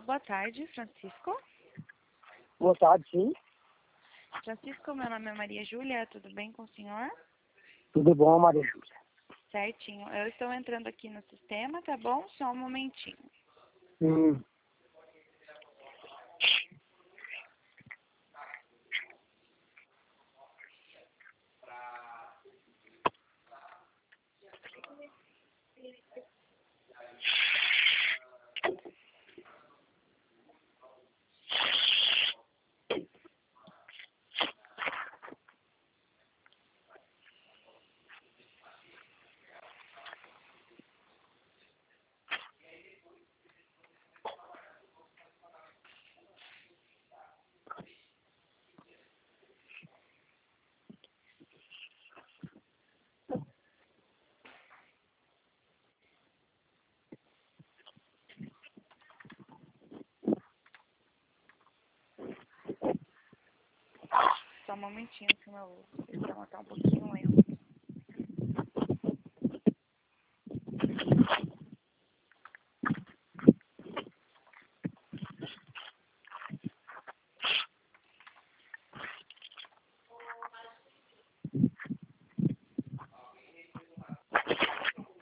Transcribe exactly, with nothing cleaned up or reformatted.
boa tarde, Francisco. Boa tarde, sim. Francisco, meu nome é Maria Júlia, tudo bem com o senhor? Tudo bom, Maria Júlia? Certinho. Eu estou entrando aqui no sistema, tá bom? Só um momentinho. Hum. Só um momentinho que o meu sistema tá um pouquinho lento.